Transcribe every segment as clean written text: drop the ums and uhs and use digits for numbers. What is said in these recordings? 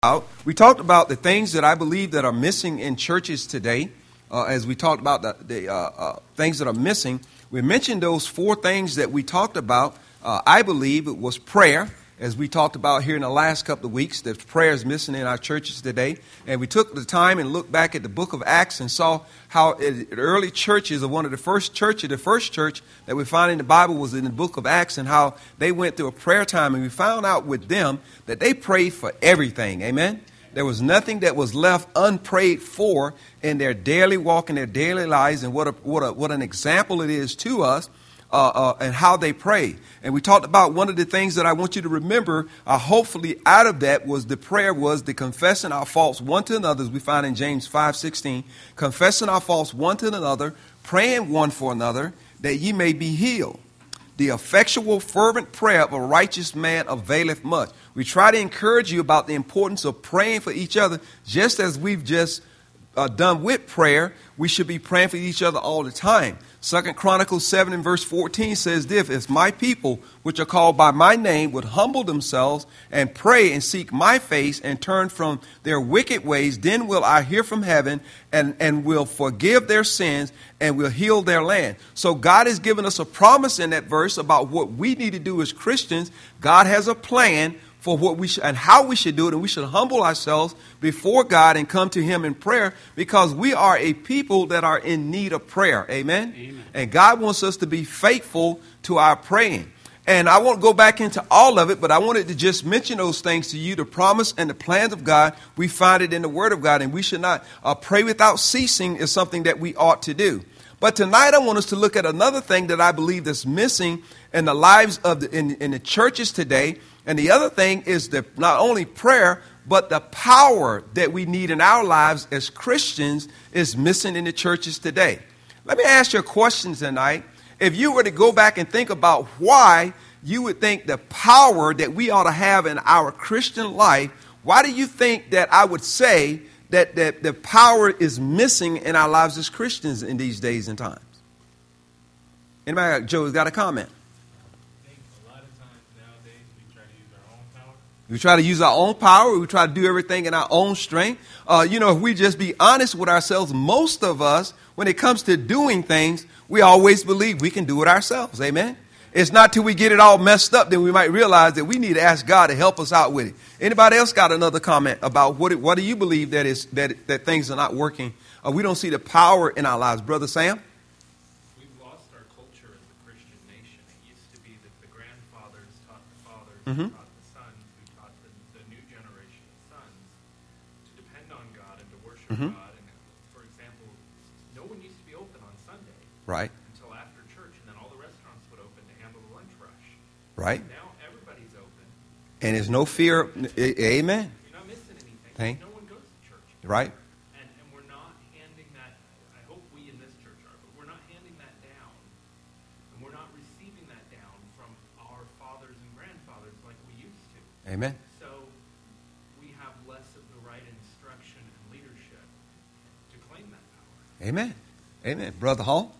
We talked about the things that I believe that are missing in churches today. As we talked about the things that are missing, we mentioned those four things that we talked about. I believe it was prayer, as we talked about here in the last couple of weeks, that prayer is missing in our churches today. And we took the time and looked back at the book of Acts and saw how the early churches, or one of the first churches, the first church that we find in the Bible was in the book of Acts, and how they went through a prayer time. And we found out with them that they prayed for everything. Amen. There was nothing that was left unprayed for in their daily walk, in their daily lives, and what an example it is to us. And how they pray. And we talked about one of the things that I want you to remember, hopefully out of that, was the prayer was the confessing our faults one to another, as we find in James 5:16, confessing our faults one to another, praying one for another, that ye may be healed. The effectual, fervent prayer of a righteous man availeth much. We try to encourage you about the importance of praying for each other, just as we've just done with prayer. We should be praying for each other all the time. 2 Chronicles 7 and verse 14 says this: if my people, which are called by my name, would humble themselves and pray and seek my face and turn from their wicked ways, then will I hear from heaven and will forgive their sins and will heal their land. So God has given us a promise in that verse about what we need to do as Christians. God has a plan for what we should and how we should do it, and we should humble ourselves before God and come to Him in prayer, because we are a people that are in need of prayer. Amen? Amen. And God wants us to be faithful to our praying. And I won't go back into all of it, but I wanted to just mention those things to you. The promise and the plans of God, we find it in the Word of God, and we should not pray without ceasing is something that we ought to do. But tonight I want us to look at another thing that I believe that's missing in the lives of in the churches today. And the other thing is not only prayer, but the power that we need in our lives as Christians is missing in the churches today. Let me ask you a question tonight. If you were to go back and think about why you would think the power that we ought to have in our Christian life, why do you think that I would say that the power is missing in our lives as Christians in these days and times? Anybody? Joe's got a comment. We try to use our own power. We try to do everything in our own strength. If we just be honest with ourselves, most of us, when it comes to doing things, we always believe we can do it ourselves. Amen. It's not till we get it all messed up that we might realize that we need to ask God to help us out with it. Anybody else got another comment about what do you believe that things are not working? We don't see the power in our lives. Brother Sam? We've lost our culture as a Christian nation. It used to be that the grandfathers taught the fathers, taught the sons, who taught the new generation of sons to depend on God and to worship God. And for example, no one used to be open on Sunday. Right. Until after church, and then all the restaurants would open to handle the lunch rush. Right. Now everybody's open. And there's no fear. Amen. You're not missing anything. No one goes to church. Right. And we're not handing that, I hope we in this church are, but we're not handing that down. And we're not receiving that down from our fathers and grandfathers like we used to. Amen. So we have less of the right instruction and leadership to claim that power. Amen. Amen. Brother Hall?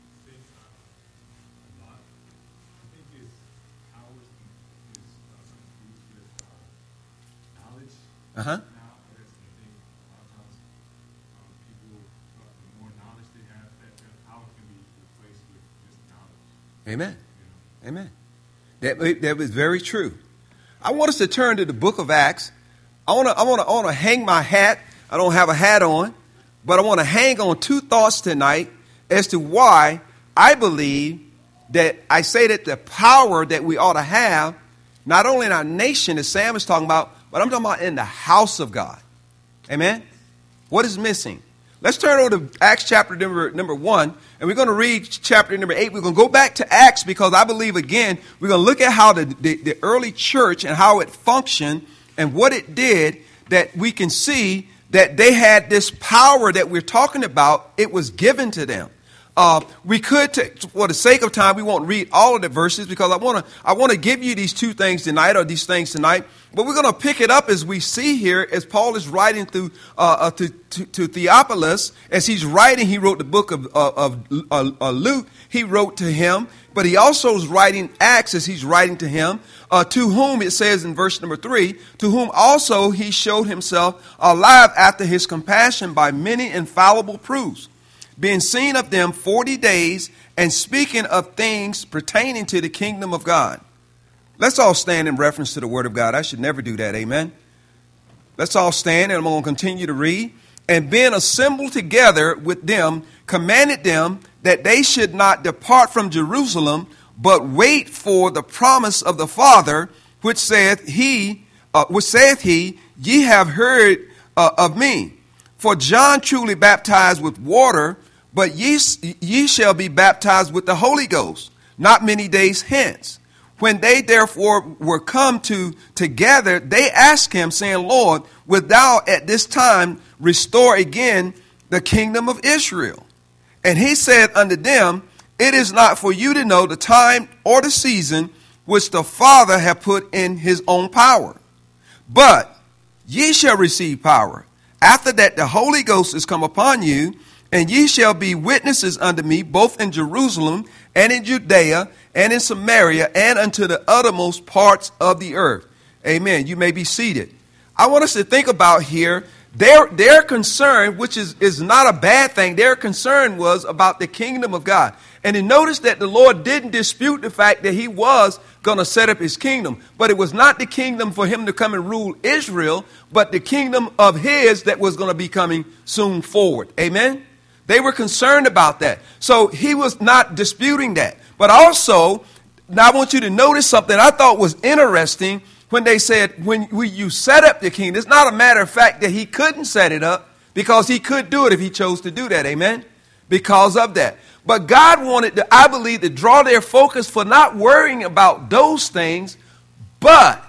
Now, I think a lot of times people, the more knowledge they have, that power can be replaced with just knowledge. Amen. Amen. That was very true. I want us to turn to the book of Acts. I want to hang my hat. I don't have a hat on, but I want to hang on two thoughts tonight as to why I believe that I say that the power that we ought to have, not only in our nation, as Sam is talking about, but I'm talking about in the house of God. Amen? What is missing? Let's turn over to Acts chapter number 1, and we're going to read chapter number 8. We're going to go back to Acts because I believe, again, we're going to look at how the early church and how it functioned and what it did, that we can see that they had this power that we're talking about. It was given to them. We could, for the sake of time, we won't read all of the verses because I want to give you these two things tonight, or these things tonight. But we're going to pick it up as we see here, as Paul is writing through to Theophilus. As he's writing, he wrote the book of Luke. He wrote to him, but he also is writing Acts as he's writing to him. To whom it says in verse number 3, to whom also he showed himself alive after his compassion by many infallible proofs, being seen of them 40 days, and speaking of things pertaining to the kingdom of God. Let's all stand in reference to the word of God. I should never do that, amen. Let's all stand, and I'm going to continue to read. And being assembled together with them, commanded them that they should not depart from Jerusalem, but wait for the promise of the Father, which saith he, ye have heard of me. For John truly baptized with water, but ye shall be baptized with the Holy Ghost, not many days hence. When they therefore were come together, they asked him, saying, Lord, wilt thou at this time restore again the kingdom of Israel? And he said unto them, it is not for you to know the time or the season which the Father hath put in his own power. But ye shall receive power. After that the Holy Ghost is come upon you, and ye shall be witnesses unto me, both in Jerusalem and in Judea and in Samaria and unto the uttermost parts of the earth. Amen. You may be seated. I want us to think about here, their concern, which is not a bad thing, their concern was about the kingdom of God. And you notice that the Lord didn't dispute the fact that he was going to set up his kingdom. But it was not the kingdom for him to come and rule Israel, but the kingdom of his that was going to be coming soon forward. Amen. They were concerned about that. So he was not disputing that. But also, now I want you to notice something I thought was interesting when they said, when you set up the kingdom. It's not a matter of fact that he couldn't set it up, because he could do it if he chose to do that. Amen? Because of that. But God wanted to, I believe, to draw their focus for not worrying about those things. But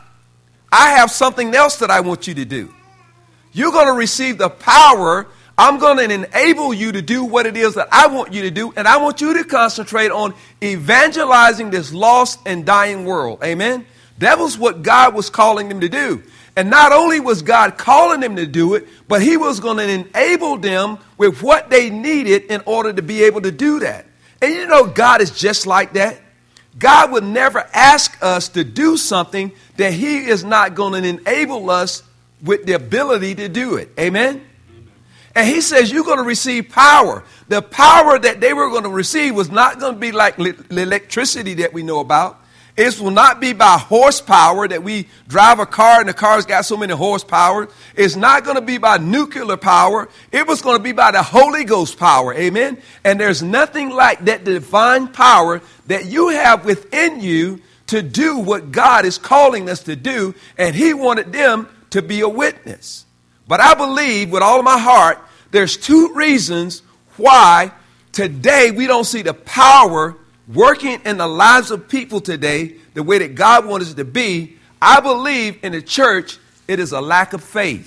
I have something else that I want you to do. You're going to receive the power. I'm going to enable you to do what it is that I want you to do. And I want you to concentrate on evangelizing this lost and dying world. Amen? That was what God was calling them to do. And not only was God calling them to do it, but he was going to enable them with what they needed in order to be able to do that. And you know, God is just like that. God would never ask us to do something that he is not going to enable us with the ability to do it. Amen? And he says you're going to receive power. The power that they were going to receive was not going to be like the electricity that we know about. It will not be by horsepower that we drive a car and the car's got so many horsepower. It's not going to be by nuclear power. It was going to be by the Holy Ghost power. Amen. And there's nothing like that divine power that you have within you to do what God is calling us to do. And he wanted them to be a witness. But I believe with all of my heart, there's two reasons why today we don't see the power working in the lives of people today the way that God wants it to be. I believe in the church, it is a lack of faith.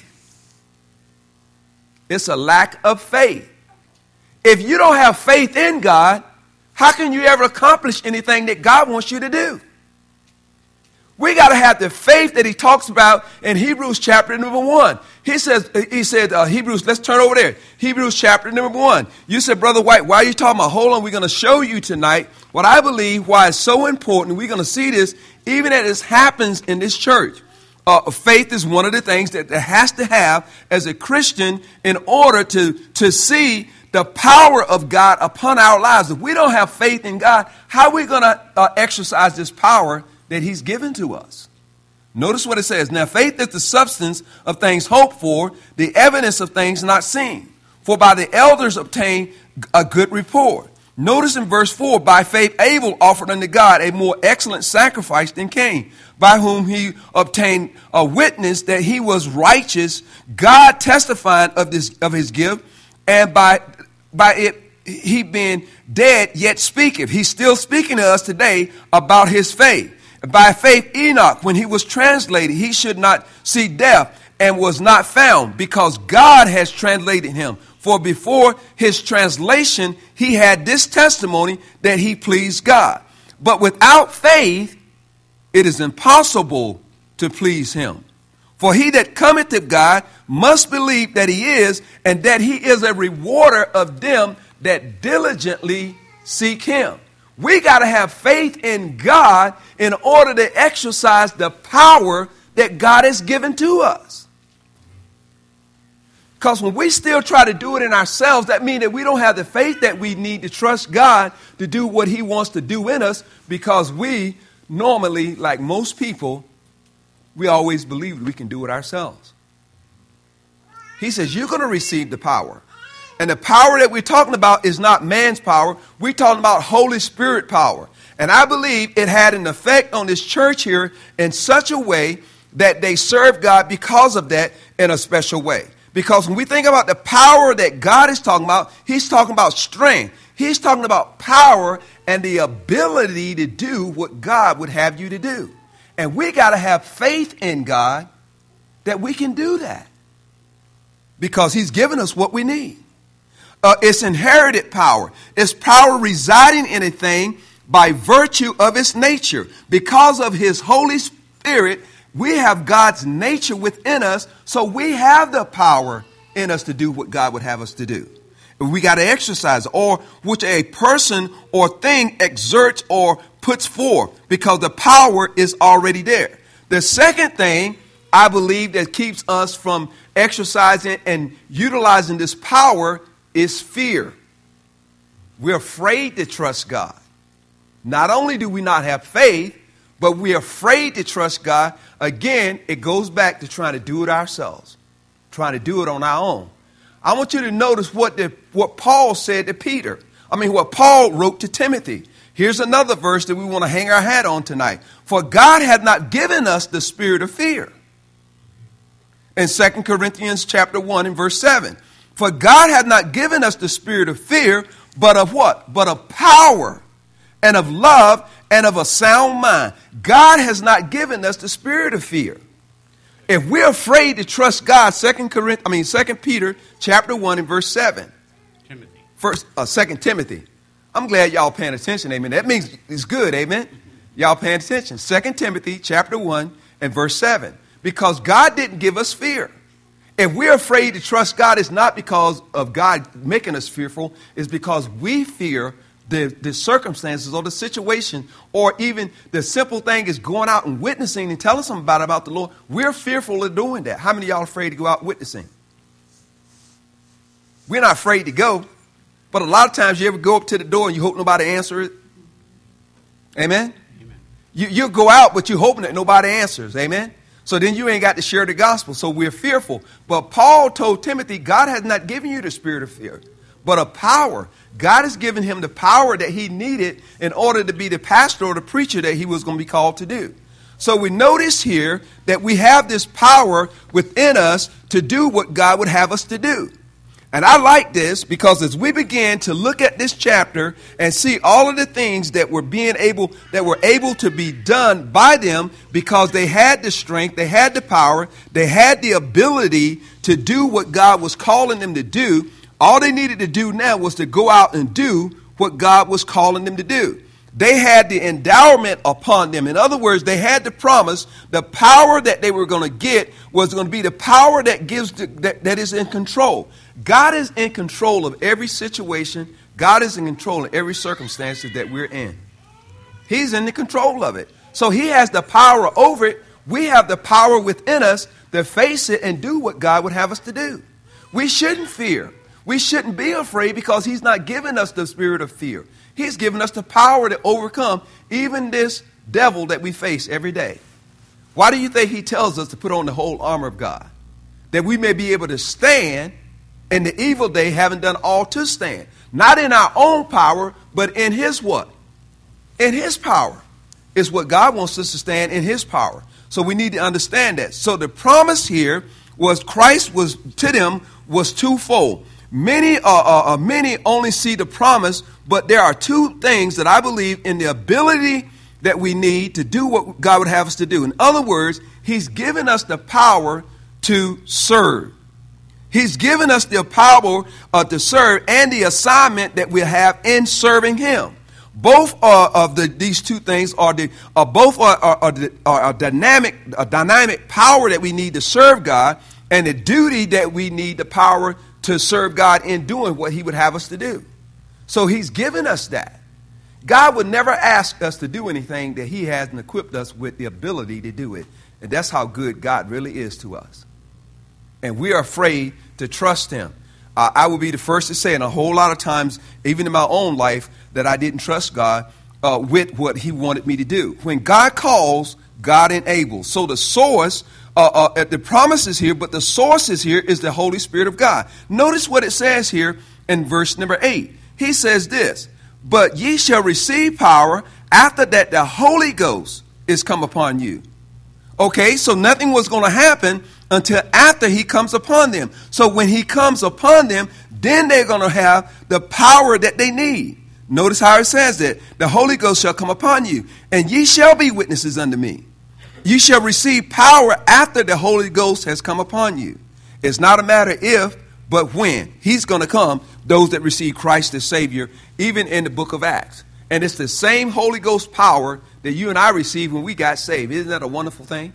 It's a lack of faith. If you don't have faith in God, how can you ever accomplish anything that God wants you to do? We got to have the faith that he talks about in Hebrews chapter number 1. He said, Hebrews, let's turn over there. Hebrews chapter number 1. You said, Brother White, why are you talking about? Hold on, we're going to show you tonight what I believe why it's so important. We're going to see this even as this happens in this church. Faith is one of the things that has to have as a Christian in order to see the power of God upon our lives. If we don't have faith in God, how are we going to exercise this power that he's given to us? Notice what it says. Now, faith is the substance of things hoped for, the evidence of things not seen. For by the elders obtained a good report. Notice in verse 4, by faith Abel offered unto God a more excellent sacrifice than Cain, by whom he obtained a witness that he was righteous, God testifying of his gift, and by it he being dead yet speaketh. He's still speaking to us today about his faith. By faith Enoch, when he was translated, he should not see death, and was not found, because God has translated him. For before his translation, he had this testimony that he pleased God. But without faith, it is impossible to please him. For he that cometh to God must believe that he is, and that he is a rewarder of them that diligently seek him. We got to have faith in God in order to exercise the power that God has given to us. Because when we still try to do it in ourselves, that means that we don't have the faith that we need to trust God to do what he wants to do in us, because we normally, like most people, we always believe we can do it ourselves. He says, you're going to receive the power. And the power that we're talking about is not man's power. We're talking about Holy Spirit power. And I believe it had an effect on this church here in such a way that they served God because of that in a special way. Because when we think about the power that God is talking about, he's talking about strength. He's talking about power and the ability to do what God would have you to do. And we got to have faith in God that we can do that, because he's given us what we need. It's inherited power. It's power residing in a thing by virtue of its nature. Because of his Holy Spirit, we have God's nature within us, so we have the power in us to do what God would have us to do. And we got to exercise, or which a person or thing exerts or puts forth, because the power is already there. The second thing I believe that keeps us from exercising and utilizing this power is fear. We're afraid to trust God. Not only do we not have faith, but we're afraid to trust God. Again, it goes back to trying to do it ourselves, trying to do it on our own. I want you to notice what Paul said to Peter. What Paul wrote to Timothy. Here's another verse that we want to hang our hat on tonight. For God hath not given us the spirit of fear. In 2 Corinthians chapter 1 and verse 7. For God hath not given us the spirit of fear, but of what? But of power and of love and of a sound mind. God has not given us the spirit of fear. If we're afraid to trust God, 2 Peter chapter 1 and verse 7. 2 Timothy. I'm glad y'all paying attention, amen. That means it's good, amen. Y'all paying attention. 2 Timothy chapter 1 and verse 7. Because God didn't give us fear. If we're afraid to trust God, it's not because of God making us fearful. It's because we fear the circumstances or the situation, or even the simple thing is going out and witnessing and telling somebody about the Lord. We're fearful of doing that. How many of y'all are afraid to go out witnessing? We're not afraid to go, but a lot of times you ever go up to the door and you hope nobody answers it? Amen? Amen. You'll go out, but you're hoping that nobody answers. Amen? So then you ain't got to share the gospel. So we're fearful. But Paul told Timothy, God has not given you the spirit of fear, but of power. God has given him the power that he needed in order to be the pastor or the preacher that he was going to be called to do. So we notice here that we have this power within us to do what God would have us to do. And I like this because as we begin to look at this chapter and see all of the things that were able to be done by them, because they had the strength, they had the power, they had the ability to do what God was calling them to do. All they needed to do now was to go out and do what God was calling them to do. They had the endowment upon them. In other words, they had the promise. The power that they were going to get was going to be the power that that is in control. God is in control of every situation. God is in control of every circumstance that we're in. He's in the control of it. So he has the power over it. We have the power within us to face it and do what God would have us to do. We shouldn't fear. We shouldn't be afraid, because he's not given us the spirit of fear. He's given us the power to overcome even this devil that we face every day. Why do you think he tells us to put on the whole armor of God? That we may be able to stand in the evil day, having done all to stand. Not in our own power, but in his what? In his power. Is what God wants us to stand in his power. So we need to understand that. So the promise here was Christ was to them was twofold. Many only see the promise, but there are two things that I believe in the ability that we need to do what God would have us to do. In other words, he's given us the power to serve. He's given us the power to serve and the assignment that we have in serving him. Both of these two things are a dynamic power that we need to serve God, and the duty that we need the power to serve God in doing what he would have us to do. So he's given us that. God would never ask us to do anything that he hasn't equipped us with the ability to do it. And that's how good God really is to us. And we are afraid to trust him. I will be the first to say, and a whole lot of times, even in my own life, that I didn't trust God with what he wanted me to do. When God calls, God enables. So the source, the promise is here, but the source is here is the Holy Spirit of God. Notice what it says here in verse number 8. He says this, but ye shall receive power after that the Holy Ghost is come upon you. Okay, so nothing was going to happen until after he comes upon them. So when he comes upon them, then they're going to have the power that they need. Notice how it says that the Holy Ghost shall come upon you, and ye shall be witnesses unto me. You shall receive power after the Holy Ghost has come upon you. It's not a matter if, but when. He's going to come, those that receive Christ as Savior, even in the book of Acts. And it's the same Holy Ghost power that you and I received when we got saved. Isn't that a wonderful thing?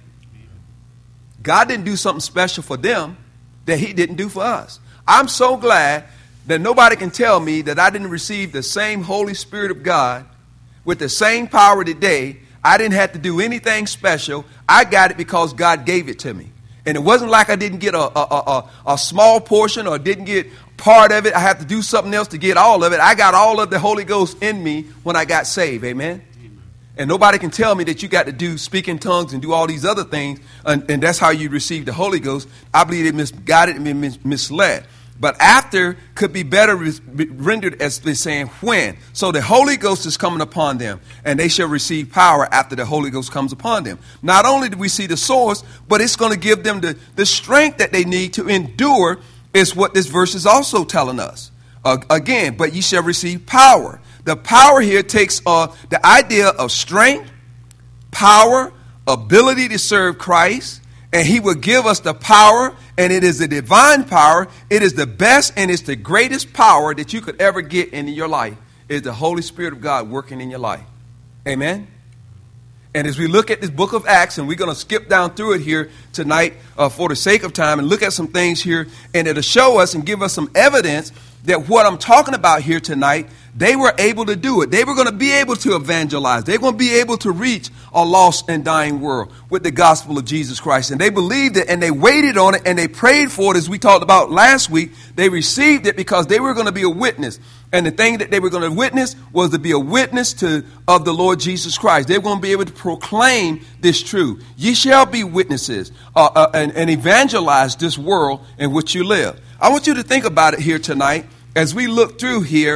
God didn't do something special for them that he didn't do for us. I'm so glad that nobody can tell me that I didn't receive the same Holy Spirit of God with the same power today. I didn't have to do anything special. I got it because God gave it to me. And it wasn't like I didn't get a small portion or didn't get part of it. I have to do something else to get all of it. I got all of the Holy Ghost in me when I got saved. Amen. And nobody can tell me that you got to speak in tongues and do all these other things, and that's how you receive the Holy Ghost. I believe they misguided and misled. But after could be better rendered as they're saying when. So the Holy Ghost is coming upon them, and they shall receive power after the Holy Ghost comes upon them. Not only do we see the source, but it's going to give them the strength that they need to endure, is what this verse is also telling us. Again, but ye shall receive power. The power here takes the idea of strength, power, ability to serve Christ, and he will give us the power, and it is the divine power. It is the best and it's the greatest power that you could ever get in your life, is the Holy Spirit of God working in your life. Amen? And as we look at this book of Acts, and we're going to skip down through it here tonight for the sake of time and look at some things here, and it'll show us and give us some evidence that what I'm talking about here tonight, they were able to do it. They were going to be able to evangelize. They're going to be able to reach a lost and dying world with the gospel of Jesus Christ. And they believed it, and they waited on it, and they prayed for it, as we talked about last week. They received it because they were going to be a witness. And the thing that they were going to witness was to be a witness of the Lord Jesus Christ. They were going to be able to proclaim this truth. Ye shall be witnesses and evangelize this world in which you live. I want you to think about it here tonight as we look through here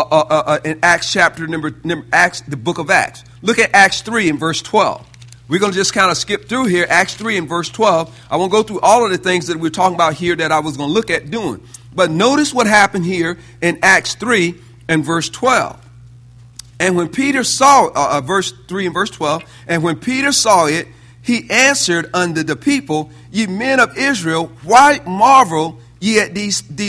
in Acts chapter Acts, the book of Acts. Look at Acts 3 and verse 12. We're going to just kind of skip through here, Acts 3 and verse 12. I won't go through all of the things that we're talking about here that I was going to look at doing. But notice what happened here in Acts 3 and verse 12. And when Peter saw, verse 3 and verse 12, and when Peter saw it, he answered unto the people, ye men of Israel, why marvel ye at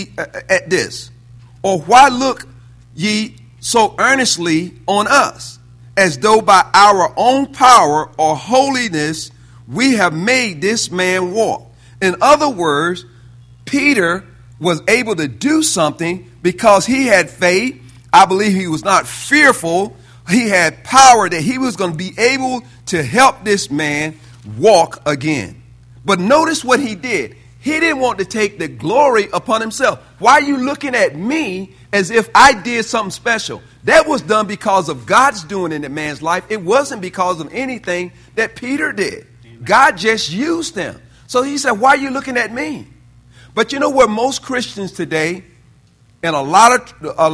this? Or why look ye so earnestly on us, as though by our own power or holiness we have made this man walk? In other words, Peter was able to do something because he had faith. I believe he was not fearful. He had power that he was going to be able to help this man walk again. But notice what he did. He didn't want to take the glory upon himself. Why are you looking at me as if I did something special? That was done because of God's doing in the man's life. It wasn't because of anything that Peter did. God just used him. So he said, why are you looking at me? But you know where most Christians today, and a lot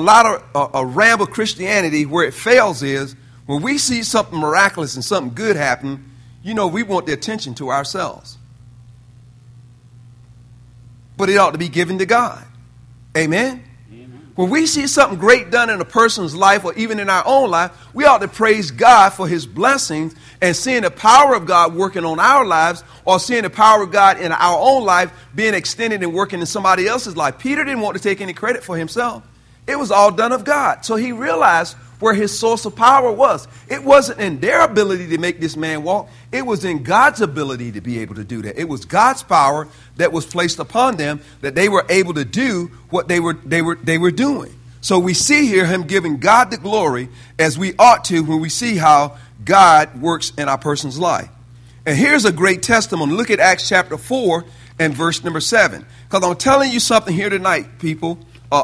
of ramble Christianity, where it fails is when we see something miraculous and something good happen, you know, we want the attention to ourselves. But it ought to be given to God. Amen? Amen. When we see something great done in a person's life or even in our own life, we ought to praise God for his blessings and seeing the power of God working on our lives or seeing the power of God in our own life being extended and working in somebody else's life. Peter didn't want to take any credit for himself. It was all done of God. So he realized where his source of power was. It wasn't in their ability to make this man walk. It was in God's ability to be able to do that. It was God's power that was placed upon them that they were able to do what they were doing. So we see here him giving God the glory as we ought to when we see how God works in our person's life. And here's a great testimony. Look at Acts chapter 4 and verse number 7. Because I'm telling you something here tonight, people,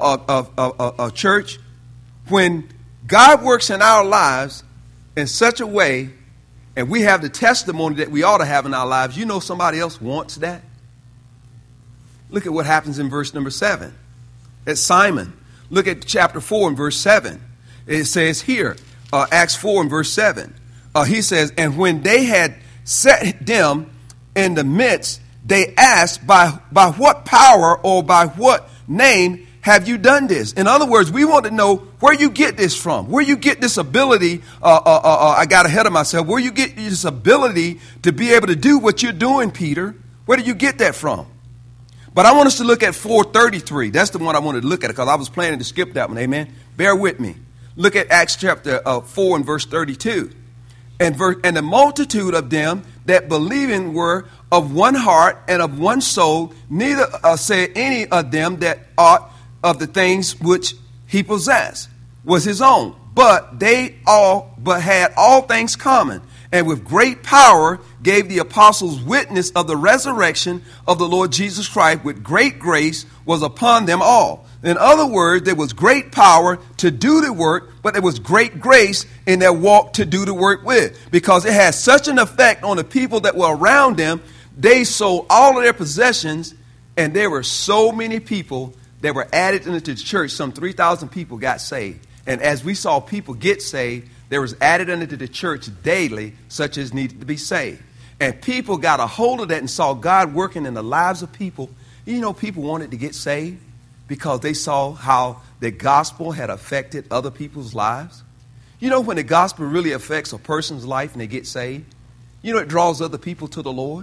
church. When God works in our lives in such a way, and we have the testimony that we ought to have in our lives, you know somebody else wants that. Look at what happens in verse number 7. It's Simon. Look at chapter 4 and verse 7. It says here, Acts 4 and verse 7. He says, and when they had set them in the midst, they asked, by what power or by what name have you done this? In other words, we want to know where you get this from, where you get this ability. I got ahead of myself. Where you get this ability to be able to do what you're doing, Peter. Where do you get that from? But I want us to look at 4:33. That's the one I wanted to look at because I was planning to skip that one. Amen. Bear with me. Look at Acts chapter 4 and verse 32. And the multitude of them that believing were of one heart and of one soul, neither said any of them that ought of the things which he possessed was his own, but had all things common, and with great power gave the apostles witness of the resurrection of the Lord Jesus Christ, with great grace was upon them all. In other words, there was great power to do the work, but there was great grace in their walk to do the work with, because it had such an effect on the people that were around them. They sold all of their possessions, and there were so many people that were added into the church. Some 3,000 people got saved. And as we saw people get saved, there was added into the church daily such as needed to be saved. And people got a hold of that and saw God working in the lives of people. You know, people wanted to get saved because they saw how the gospel had affected other people's lives. You know, when the gospel really affects a person's life and they get saved, you know, it draws other people to the Lord.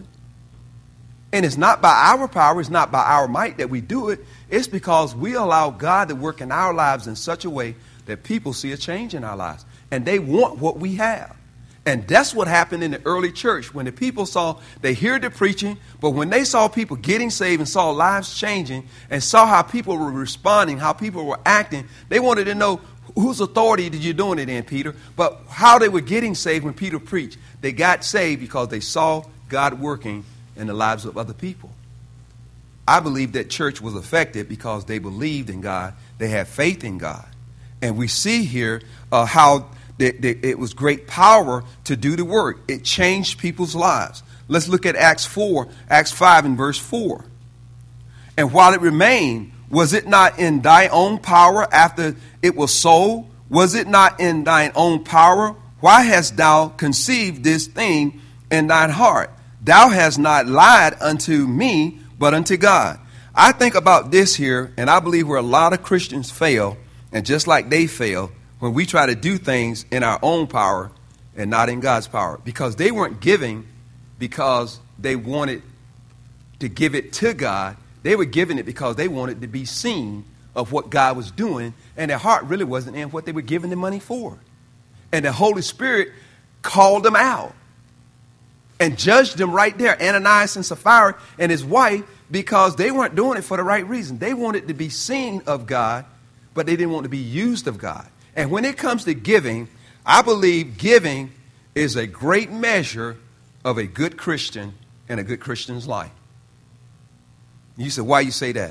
And it's not by our power, it's not by our might that we do it. It's because we allow God to work in our lives in such a way that people see a change in our lives. And they want what we have. And that's what happened in the early church. When the people they heard the preaching, but when they saw people getting saved and saw lives changing and saw how people were responding, how people were acting, they wanted to know, whose authority did you doing it in, Peter? But how they were getting saved when Peter preached. They got saved because they saw God working in the lives of other people. I believe that church was affected because they believed in God. They had faith in God. And we see here how it was great power to do the work. It changed people's lives. Let's look at Acts 5 and verse 4. And while it remained, was it not in thy own power after it was sold? Was it not in thine own power? Why hast thou conceived this thing in thine heart? Thou hast not lied unto me, but unto God. I think about this here, and I believe where a lot of Christians fail, and just like they fail, when we try to do things in our own power and not in God's power. Because they weren't giving because they wanted to give it to God. They were giving it because they wanted to be seen of what God was doing, and their heart really wasn't in what they were giving the money for. And the Holy Spirit called them out and judged them right there, Ananias and Sapphira and his wife, because they weren't doing it for the right reason. They wanted to be seen of God, but they didn't want to be used of God. And when it comes to giving, I believe giving is a great measure of a good Christian and a good Christian's life. You say, why you say that?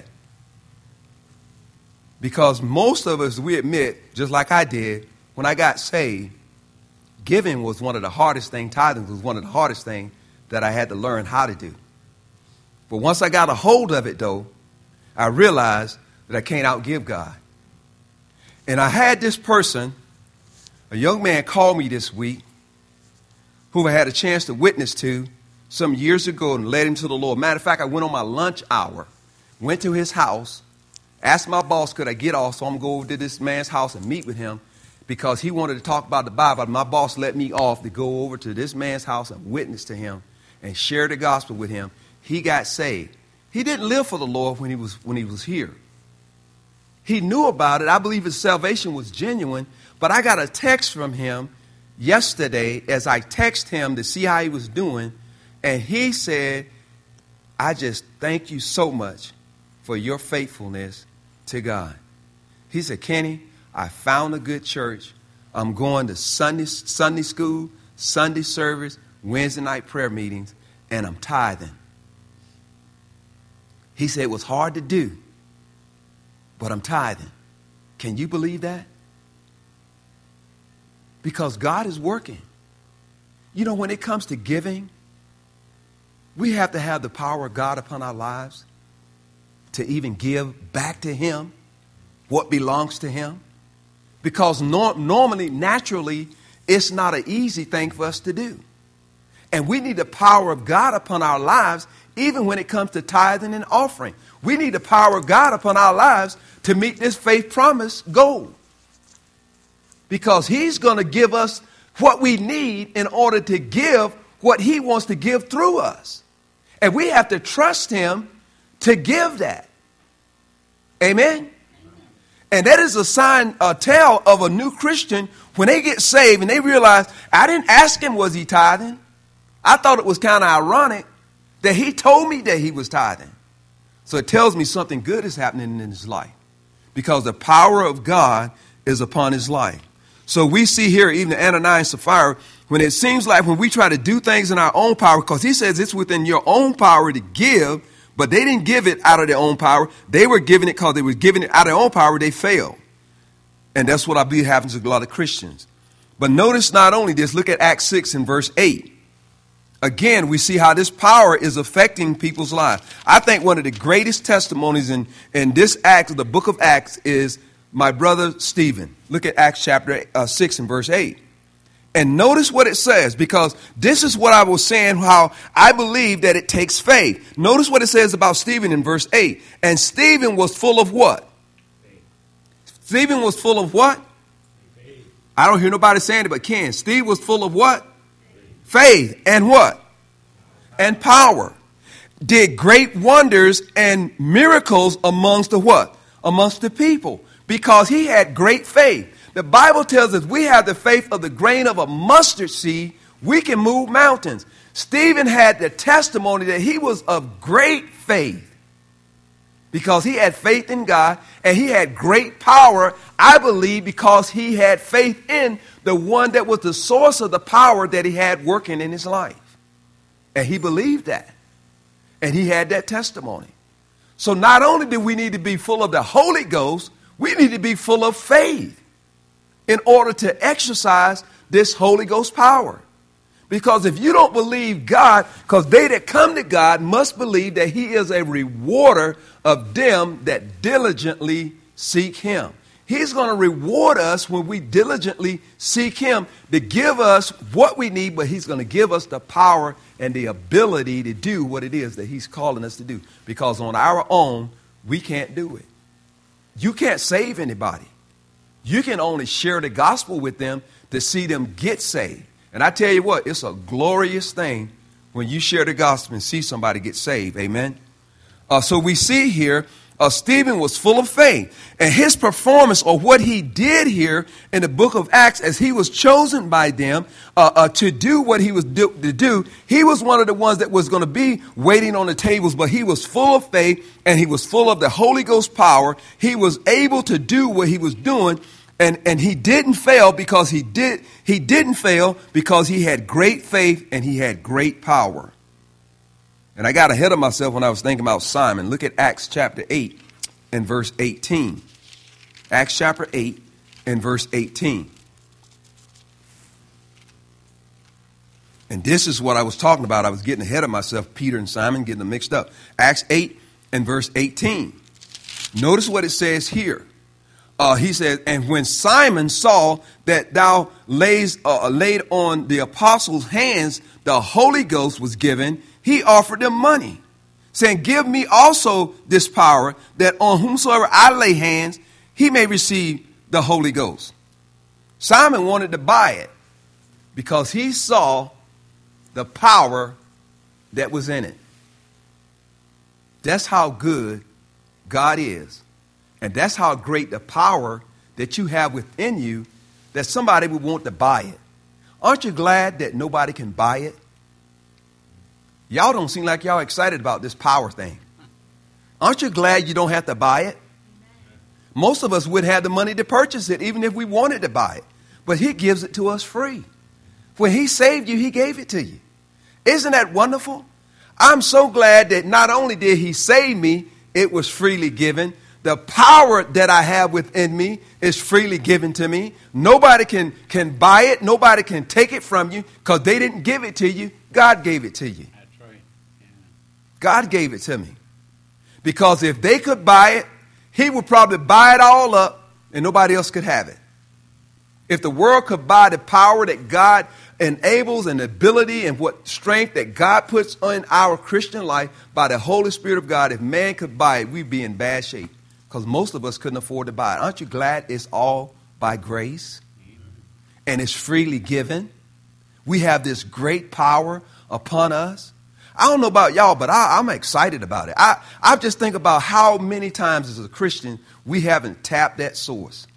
Because most of us, we admit, just like I did, when I got saved, giving was one of the hardest things, tithing was one of the hardest things that I had to learn how to do. But once I got a hold of it, though, I realized that I can't outgive God. And I had this person, a young man, call me this week, whom I had a chance to witness to some years ago and led him to the Lord. Matter of fact, I went on my lunch hour, went to his house, asked my boss, could I get off? So I'm going to go over to this man's house and meet with him because he wanted to talk about the Bible. My boss let me off to go over to this man's house and witness to him and share the gospel with him. He got saved. He didn't live for the Lord when he was here. He knew about it. I believe his salvation was genuine. But I got a text from him yesterday as I text him to see how he was doing. And he said, I just thank you so much for your faithfulness to God. He said, Kenny, I found a good church. I'm going to Sunday school, Sunday service, Wednesday night prayer meetings, and I'm tithing. He said it was hard to do, but I'm tithing. Can you believe that? Because God is working. You know, when it comes to giving, we have to have the power of God upon our lives to even give back to him what belongs to him. Because normally, naturally, it's not an easy thing for us to do. And we need the power of God upon our lives, even when it comes to tithing and offering. We need the power of God upon our lives to meet this faith promise goal. Because he's going to give us what we need in order to give what he wants to give through us. And we have to trust him to give that. Amen? And that is a sign, a tell of a new Christian when they get saved and they realize, I didn't ask him, was he tithing? I thought it was kind of ironic that he told me that he was tithing. So it tells me something good is happening in his life because the power of God is upon his life. So we see here even Ananias and Sapphira, when it seems like when we try to do things in our own power, because he says it's within your own power to give, but they didn't give it out of their own power. They were giving it because they were giving it out of their own power. They failed. And that's what I believe happens to a lot of Christians. But notice not only this, look at Acts 6 and verse 8. Again, we see how this power is affecting people's lives. I think one of the greatest testimonies in this act of the book of Acts is my brother Stephen. Look at Acts chapter 6 and verse 8. And notice what it says, because this is what I was saying, how I believe that it takes faith. Notice what it says about Stephen in verse 8. And Stephen was full of what? Faith. Stephen was full of what? Faith. I don't hear nobody saying it but Ken. Steve was full of what? Faith. And what? And power. Did great wonders and miracles amongst the what? Amongst the people. Because he had great faith. The Bible tells us we have the faith of the grain of a mustard seed. We can move mountains. Stephen had the testimony that he was of great faith. Because he had faith in God and he had great power, I believe, because he had faith in the one that was the source of the power that he had working in his life. And he believed that. And he had that testimony. So not only do we need to be full of the Holy Ghost, we need to be full of faith in order to exercise this Holy Ghost power. Because if you don't believe God, because they that come to God must believe that he is a rewarder of them that diligently seek him. He's going to reward us when we diligently seek him to give us what we need, but he's going to give us the power and the ability to do what it is that he's calling us to do. Because on our own, we can't do it. You can't save anybody. You can only share the gospel with them to see them get saved. And I tell you what, it's a glorious thing when you share the gospel and see somebody get saved. Amen. So we see here, Stephen was full of faith. And his performance, or what he did here in the book of Acts, as he was chosen by them to do what he was to do, he was one of the ones that was going to be waiting on the tables. But he was full of faith and he was full of the Holy Ghost power. He was able to do what he was doing. And he didn't fail because he didn't fail because he had great faith and he had great power. And I got ahead of myself when I was thinking about Simon. Look at Acts chapter 8 and verse 18. Acts chapter 8 and verse 18. And this is what I was talking about. I was getting ahead of myself, Peter and Simon, getting them mixed up. Acts 8 and verse 18. Notice what it says here. He says, and when Simon saw that thou laid on the apostles' hands, the Holy Ghost was given, he offered them money, saying, give me also this power, that on whomsoever I lay hands, he may receive the Holy Ghost. Simon wanted to buy it because he saw the power that was in it. That's how good God is. And that's how great the power that you have within you, that somebody would want to buy it. Aren't you glad that nobody can buy it? Y'all don't seem like y'all excited about this power thing. Aren't you glad you don't have to buy it? Most of us would have the money to purchase it, even if we wanted to buy it. But he gives it to us free. When he saved you, he gave it to you. Isn't that wonderful? I'm so glad that not only did he save me, it was freely given. The power that I have within me is freely given to me. Nobody can buy it. Nobody can take it from you because they didn't give it to you. God gave it to you. That's right. Yeah. God gave it to me. Because if they could buy it, he would probably buy it all up and nobody else could have it. If the world could buy the power that God enables and the ability and what strength that God puts in our Christian life by the Holy Spirit of God, if man could buy it, we'd be in bad shape because most of us couldn't afford to buy it. Aren't you glad it's all by grace and it's freely given? We have this great power upon us. I don't know about y'all, but I'm excited about it. I just think about how many times as a Christian we haven't tapped that source.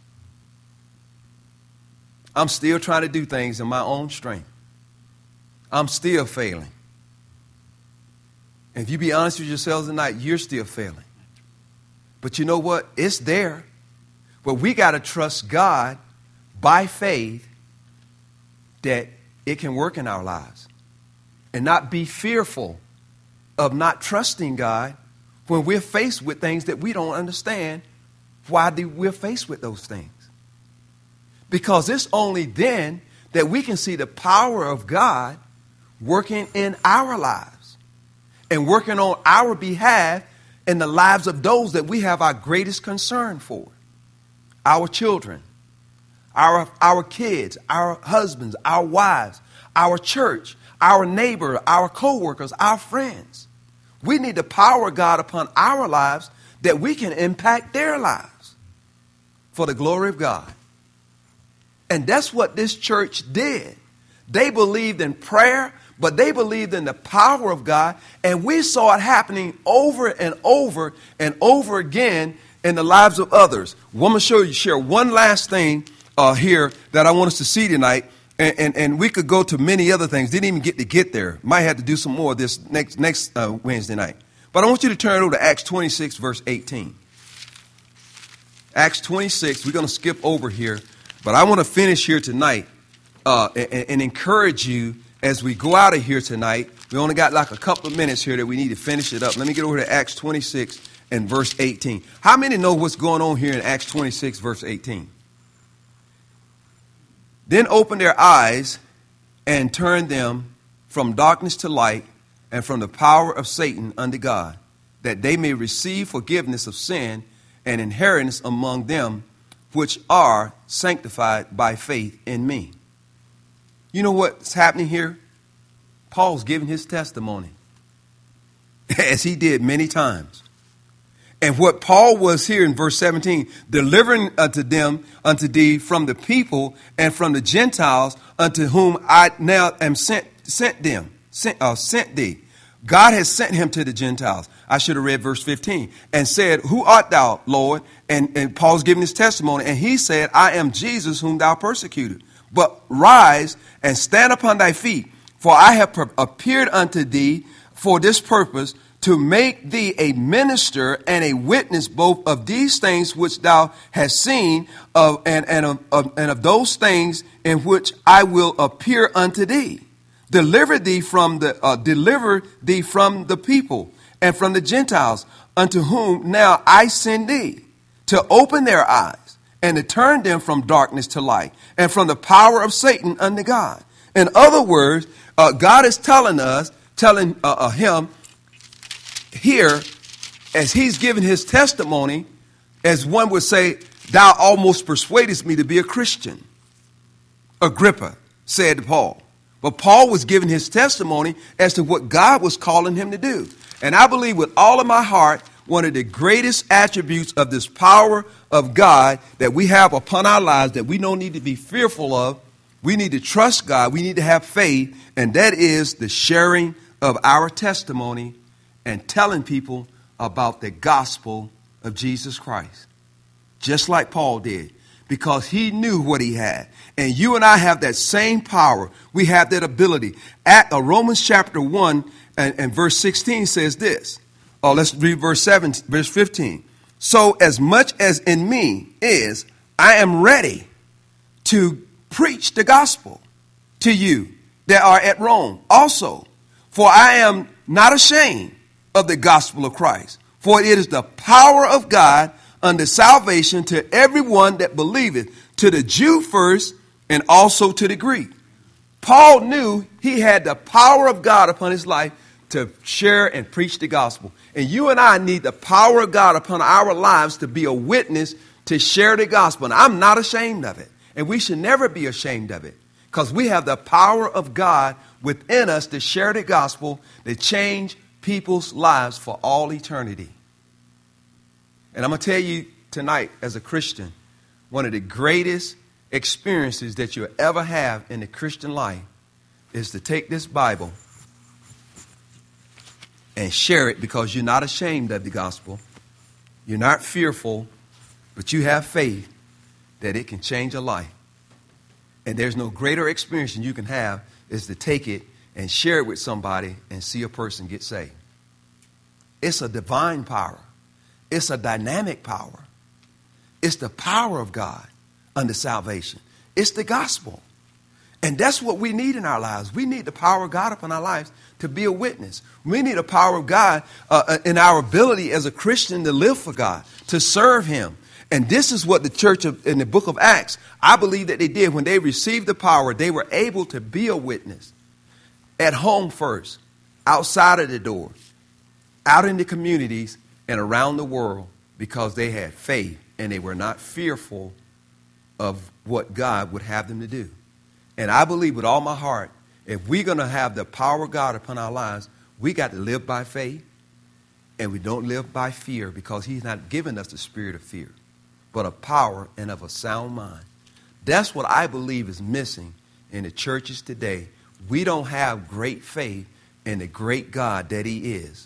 I'm still trying to do things in my own strength. I'm still failing. And if you be honest with yourselves tonight, you're still failing. But you know what? It's there. But we got to trust God by faith that it can work in our lives. And not be fearful of not trusting God when we're faced with things that we don't understand why we're faced with those things. Because it's only then that we can see the power of God working in our lives and working on our behalf in the lives of those that we have our greatest concern for. Our children, our kids, our husbands, our wives, our church, our neighbor, our co-workers, our friends. We need the power of God upon our lives that we can impact their lives for the glory of God. And that's what this church did. They believed in prayer, but they believed in the power of God. And we saw it happening over and over and over again in the lives of others. I'm going to share one last thing here that I want us to see tonight. And we could go to many other things. Didn't even get there. Might have to do some more of this next Wednesday night. But I want you to turn over to Acts 26, verse 18. Acts 26, we're going to skip over here. But I want to finish here tonight and encourage you as we go out of here tonight. We only got like a couple of minutes here that we need to finish it up. Let me get over to Acts 26 and verse 18. How many know what's going on here in Acts 26, verse 18? Then opened their eyes and turned them from darkness to light and from the power of Satan unto God, that they may receive forgiveness of sin and inheritance among them which are sanctified by faith in me. You know what's happening here? Paul's giving his testimony, as he did many times. And what Paul was here in verse 17, delivering unto thee from the people and from the Gentiles unto whom I now am sent thee. God has sent him to the Gentiles. I should have read verse 15 and said, who art thou, Lord? And Paul's giving his testimony. And he said, I am Jesus whom thou persecuted. But rise and stand upon thy feet, for I have appeared unto thee for this purpose, to make thee a minister and a witness both of these things which thou hast seen, and of those things in which I will appear unto thee. Deliver thee from the people and from the Gentiles, unto whom now I send thee, to open their eyes and to turn them from darkness to light, and from the power of Satan unto God. In other words, God is telling him here, as he's giving his testimony, as one would say, thou almost persuadest me to be a Christian. Agrippa said to Paul. But Paul was giving his testimony as to what God was calling him to do. And I believe with all of my heart, one of the greatest attributes of this power of God that we have upon our lives that we don't need to be fearful of, we need to trust God, we need to have faith, and that is the sharing of our testimony and telling people about the gospel of Jesus Christ. Just like Paul did, because he knew what he had. And you and I have that same power. We have that ability. Romans chapter 1 and verse 16 says this. Oh, let's read verse 15. So as much as in me is, I am ready to preach the gospel to you that are at Rome also. For I am not ashamed of the gospel of Christ. For it is the power of God unto salvation to everyone that believeth, to the Jew first and also to the Greek. Paul knew he had the power of God upon his life to share and preach the gospel. And you and I need the power of God upon our lives to be a witness, to share the gospel. And I'm not ashamed of it. And we should never be ashamed of it, because we have the power of God within us to share the gospel, to change people's lives for all eternity. And I'm going to tell you tonight, as a Christian, one of the greatest experiences that you'll ever have in the Christian life is to take this Bible and share it, because you're not ashamed of the gospel. You're not fearful, but you have faith that it can change a life. And there's no greater experience than you can have is to take it and share it with somebody and see a person get saved. It's a divine power. It's a dynamic power. It's the power of God unto salvation. It's the gospel. And that's what we need in our lives. We need the power of God upon our lives to be a witness. We need the power of God in our ability as a Christian to live for God, to serve him. And this is what the church in the book of Acts, I believe that they did. When they received the power, they were able to be a witness at home first, outside of the door, out in the communities and around the world, because they had faith and they were not fearful of what God would have them to do. And I believe with all my heart, if we're going to have the power of God upon our lives, we got to live by faith, and we don't live by fear, because he's not given us the spirit of fear, but of power and of a sound mind. That's what I believe is missing in the churches today. We don't have great faith in the great God that he is.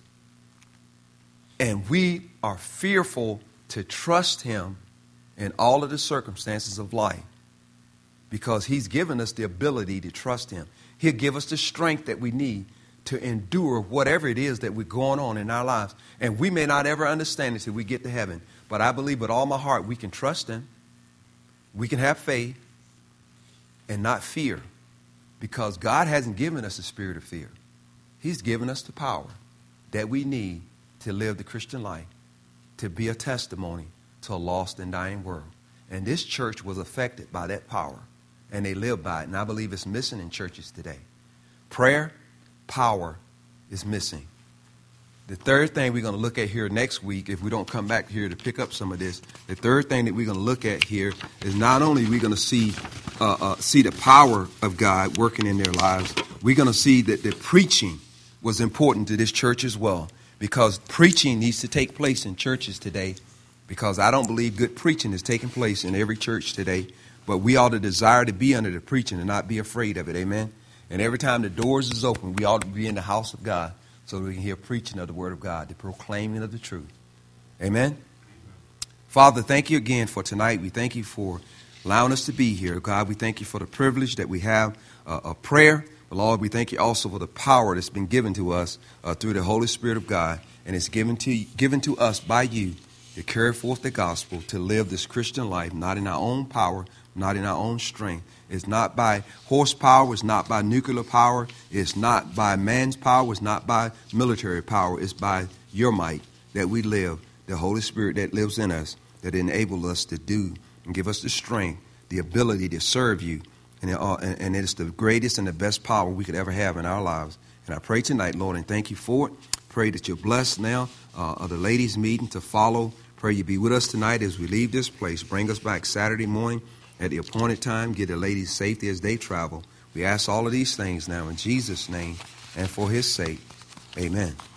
And we are fearful to trust him in all of the circumstances of life, because he's given us the ability to trust him. He'll give us the strength that we need to endure whatever it is that we're going on in our lives. And we may not ever understand it till we get to heaven. But I believe with all my heart we can trust him. We can have faith and not fear, because God hasn't given us a spirit of fear. He's given us the power that we need to live the Christian life, to be a testimony to a lost and dying world. And this church was affected by that power, and they live by it. And I believe it's missing in churches today. Prayer, power is missing. The third thing we're going to look at here next week, if we don't come back here to pick up some of this, the third thing that we're going to look at here is not only we're going to see the power of God working in their lives, we're going to see that the preaching was important to this church as well, because preaching needs to take place in churches today, because I don't believe good preaching is taking place in every church today, but we ought to desire to be under the preaching and not be afraid of it, amen? And every time the doors is open, we ought to be in the house of God, so that we can hear preaching of the word of God, the proclaiming of the truth. Amen? Father, thank you again for tonight. We thank you for allowing us to be here. God, we thank you for the privilege that we have of prayer. But Lord, we thank you also for the power that's been given to us through the Holy Spirit of God. And it's given to us by you to carry forth the gospel, to live this Christian life, not in our own power, not in our own strength. It's not by horsepower. It's not by nuclear power. It's not by man's power. It's not by military power. It's by your might that we live, the Holy Spirit that lives in us, that enables us to do and give us the strength, the ability to serve you. And it's the greatest and the best power we could ever have in our lives. And I pray tonight, Lord, and thank you for it. Pray that you're blessed now of the ladies' meeting to follow. Pray you be with us tonight as we leave this place. Bring us back Saturday morning at the appointed time. Get the ladies safety as they travel. We ask all of these things now in Jesus' name and for his sake. Amen.